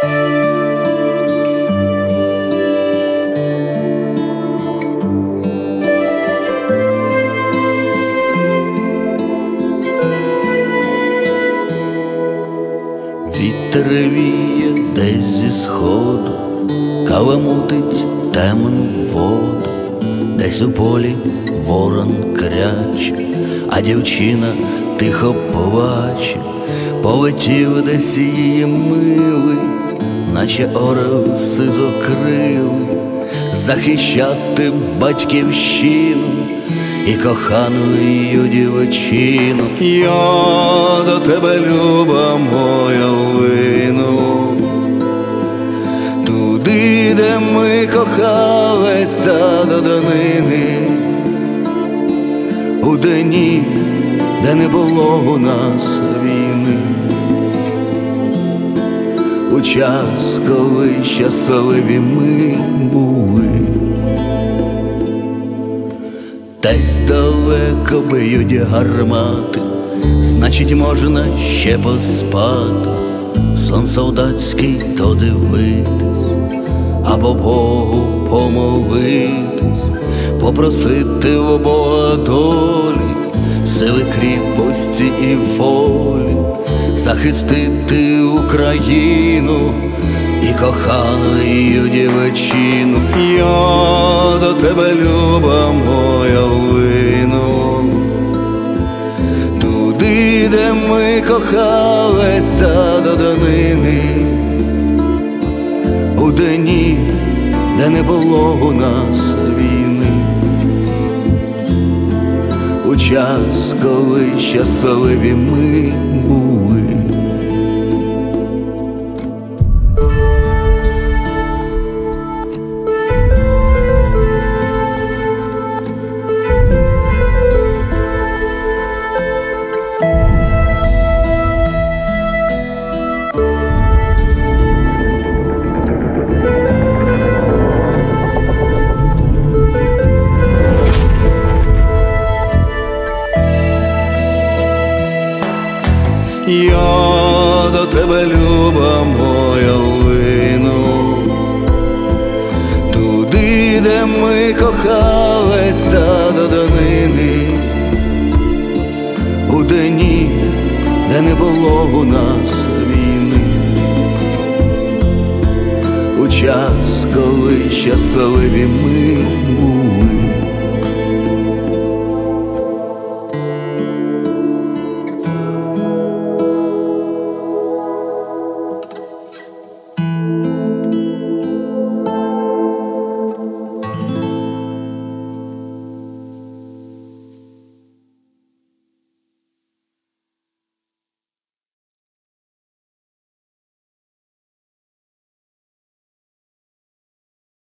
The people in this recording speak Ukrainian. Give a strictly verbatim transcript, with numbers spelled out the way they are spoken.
Вітер віє десь зі сходу, каламутить темну воду, десь у полі ворон кряче, а дівчина тихо плаче. Полетів десь її милий, наче орел сизокрилий, захищати батьківщину і кохану її дівчину. Я до тебе, люба моя, лину туди, де ми кохалися до данини, у дні, де не було у нас війни, у час, коли щасливі ми були. Десь далеко б'ють гармати, значить, можна ще поспати, сон солдатський то дивитись, або Богу помолитись, попросити у Бога долі, сили, кріпості і волі, захистити Україну і кохану її дівчину. Я до тебе, люба моя, лину туди, де ми кохалися до данини, у дні, де не було у нас війни, у час, коли щасливі ми були. Я до тебе, люба моя, лину туди, де ми кохалися до данини, у дні, де не було у нас війни, у час, коли щасливі ми були.